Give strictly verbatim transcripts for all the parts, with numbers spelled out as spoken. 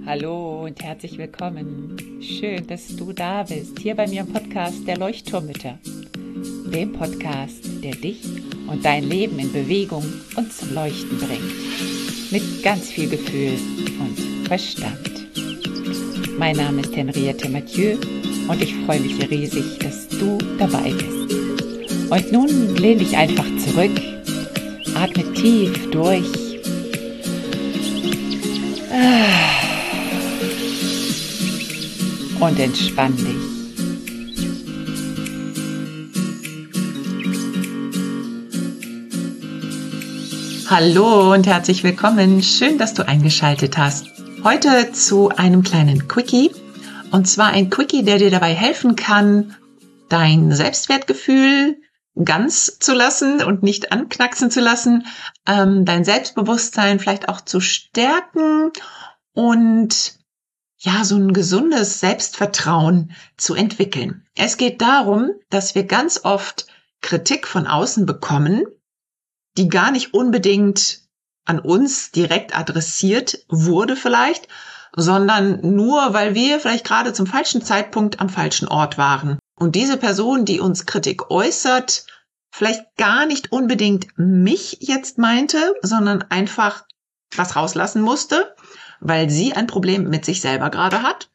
Hallo und herzlich willkommen. Schön, dass du da bist, hier bei mir im Podcast der Leuchtturmmütter. Dem Podcast, der dich und dein Leben in Bewegung und zum Leuchten bringt. Mit ganz viel Gefühl und Verstand. Mein Name ist Henriette Mathieu und ich freue mich riesig, dass du dabei bist. Und nun lehn dich einfach zurück, atme tief durch. Und entspann dich. Hallo und herzlich willkommen. Schön, dass du eingeschaltet hast. Heute zu einem kleinen Quickie. Und zwar ein Quickie, der dir dabei helfen kann, dein Selbstwertgefühl ganz zu lassen und nicht anknacksen zu lassen, ähm, dein Selbstbewusstsein vielleicht auch zu stärken und ja, so ein gesundes Selbstvertrauen zu entwickeln. Es geht darum, dass wir ganz oft Kritik von außen bekommen, die gar nicht unbedingt an uns direkt adressiert wurde vielleicht, sondern nur, weil wir vielleicht gerade zum falschen Zeitpunkt am falschen Ort waren. Und diese Person, die uns Kritik äußert, vielleicht gar nicht unbedingt mich jetzt meinte, sondern einfach was rauslassen musste, weil sie ein Problem mit sich selber gerade hat.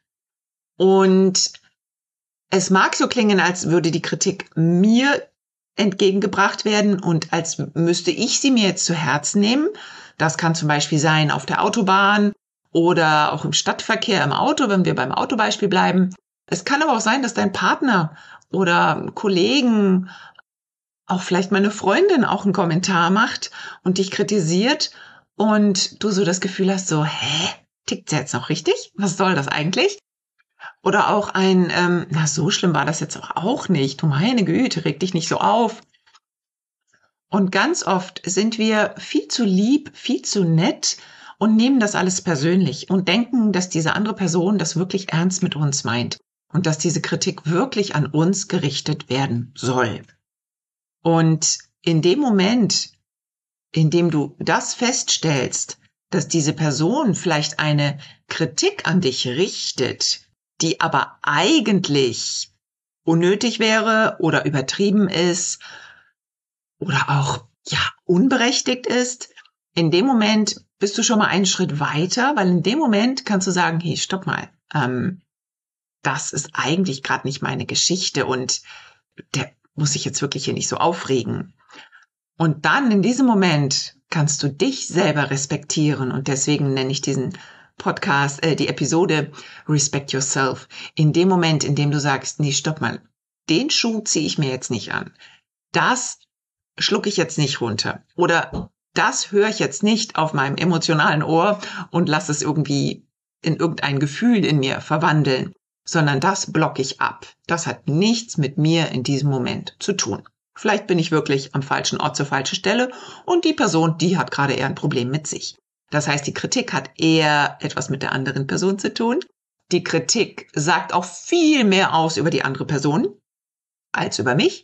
Und es mag so klingen, als würde die Kritik mir entgegengebracht werden und als müsste ich sie mir jetzt zu Herzen nehmen. Das kann zum Beispiel sein auf der Autobahn oder auch im Stadtverkehr im Auto, wenn wir beim Autobeispiel bleiben. Es kann aber auch sein, dass dein Partner oder Kollegen, auch vielleicht meine Freundin auch einen Kommentar macht und dich kritisiert und du so das Gefühl hast, so, hä, tickt sie jetzt noch richtig? Was soll das eigentlich? Oder auch ein, ähm, na, so schlimm war das jetzt auch nicht. Du meine Güte, reg dich nicht so auf. Und ganz oft sind wir viel zu lieb, viel zu nett und nehmen das alles persönlich und denken, dass diese andere Person das wirklich ernst mit uns meint und dass diese Kritik wirklich an uns gerichtet werden soll. Und in dem Moment, indem du das feststellst, dass diese Person vielleicht eine Kritik an dich richtet, die aber eigentlich unnötig wäre oder übertrieben ist oder auch ja unberechtigt ist, in dem Moment bist du schon mal einen Schritt weiter, weil in dem Moment kannst du sagen, hey, stopp mal, ähm, das ist eigentlich gerade nicht meine Geschichte und der muss sich jetzt wirklich hier nicht so aufregen. Und dann in diesem Moment kannst du dich selber respektieren und deswegen nenne ich diesen Podcast, äh, die Episode Respect Yourself. In dem Moment, in dem du sagst, nee, stopp mal, den Schuh ziehe ich mir jetzt nicht an. Das schlucke ich jetzt nicht runter. Oder das höre ich jetzt nicht auf meinem emotionalen Ohr und lasse es irgendwie in irgendein Gefühl in mir verwandeln, sondern das blocke ich ab. Das hat nichts mit mir in diesem Moment zu tun. Vielleicht bin ich wirklich am falschen Ort zur falschen Stelle und die Person, die hat gerade eher ein Problem mit sich. Das heißt, die Kritik hat eher etwas mit der anderen Person zu tun. Die Kritik sagt auch viel mehr aus über die andere Person als über mich.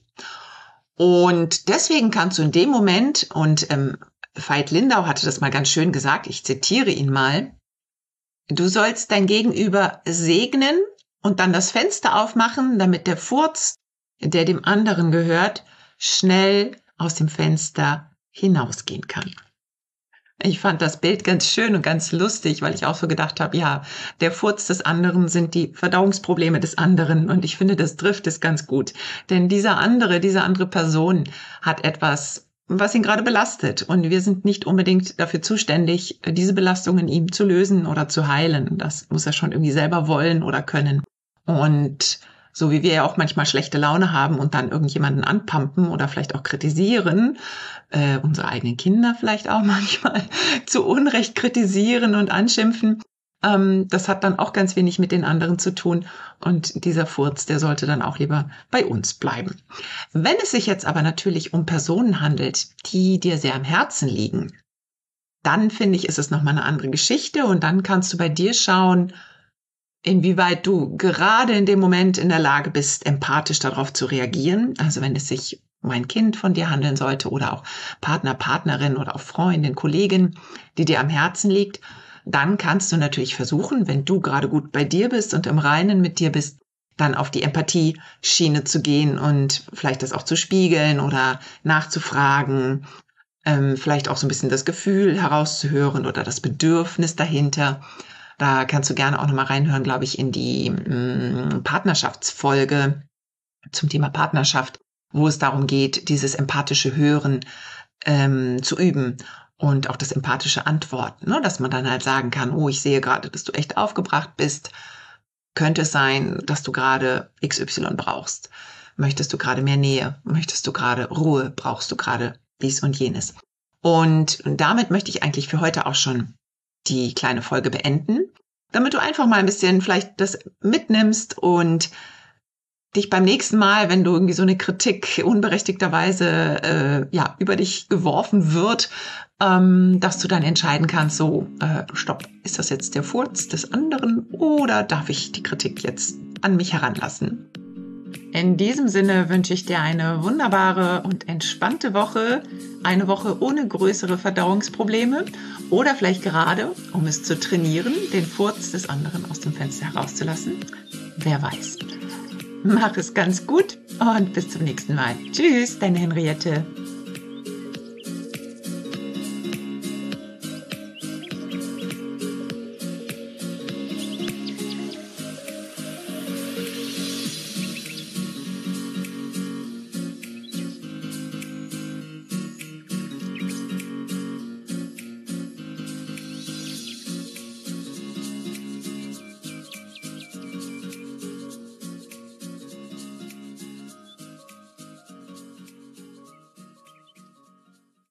Und deswegen kannst du in dem Moment, und ähm, Veit Lindau hatte das mal ganz schön gesagt, ich zitiere ihn mal, du sollst dein Gegenüber segnen und dann das Fenster aufmachen, damit der Furz, der dem anderen gehört, schnell aus dem Fenster hinausgehen kann. Ich fand das Bild ganz schön und ganz lustig, weil ich auch so gedacht habe, ja, der Furz des anderen sind die Verdauungsprobleme des anderen und ich finde, das trifft es ganz gut. Denn dieser andere, diese andere Person hat etwas, was ihn gerade belastet und wir sind nicht unbedingt dafür zuständig, diese Belastung in ihm zu lösen oder zu heilen. Das muss er schon irgendwie selber wollen oder können. Und so wie wir ja auch manchmal schlechte Laune haben und dann irgendjemanden anpumpen oder vielleicht auch kritisieren, äh, unsere eigenen Kinder vielleicht auch manchmal zu Unrecht kritisieren und anschimpfen, ähm, das hat dann auch ganz wenig mit den anderen zu tun. Und dieser Furz, der sollte dann auch lieber bei uns bleiben. Wenn es sich jetzt aber natürlich um Personen handelt, die dir sehr am Herzen liegen, dann finde ich, ist es nochmal eine andere Geschichte und dann kannst du bei dir schauen, inwieweit du gerade in dem Moment in der Lage bist, empathisch darauf zu reagieren. Also wenn es sich um ein Kind von dir handeln sollte oder auch Partner, Partnerin oder auch Freundin, Kollegin, die dir am Herzen liegt, dann kannst du natürlich versuchen, wenn du gerade gut bei dir bist und im Reinen mit dir bist, dann auf die Empathie-Schiene zu gehen und vielleicht das auch zu spiegeln oder nachzufragen, ähm, vielleicht auch so ein bisschen das Gefühl herauszuhören oder das Bedürfnis dahinter. Da kannst du gerne auch nochmal reinhören, glaube ich, in die mh, Partnerschaftsfolge zum Thema Partnerschaft, wo es darum geht, dieses empathische Hören ähm, zu üben und auch das empathische Antworten, ne? Dass man dann halt sagen kann, oh, ich sehe gerade, dass du echt aufgebracht bist. Könnte es sein, dass du gerade X Y brauchst? Möchtest du gerade mehr Nähe? Möchtest du gerade Ruhe? Brauchst du gerade dies und jenes? Und damit möchte ich eigentlich für heute auch schon die kleine Folge beenden, damit du einfach mal ein bisschen vielleicht das mitnimmst und dich beim nächsten Mal, wenn du irgendwie so eine Kritik unberechtigterweise äh, ja über dich geworfen wird, ähm, dass du dann entscheiden kannst, so, äh, stopp, ist das jetzt der Furz des anderen oder darf ich die Kritik jetzt an mich heranlassen? In diesem Sinne wünsche ich dir eine wunderbare und entspannte Woche, eine Woche ohne größere Verdauungsprobleme oder vielleicht gerade, um es zu trainieren, den Furz des anderen aus dem Fenster herauszulassen. Wer weiß. Mach es ganz gut und bis zum nächsten Mal. Tschüss, deine Henriette.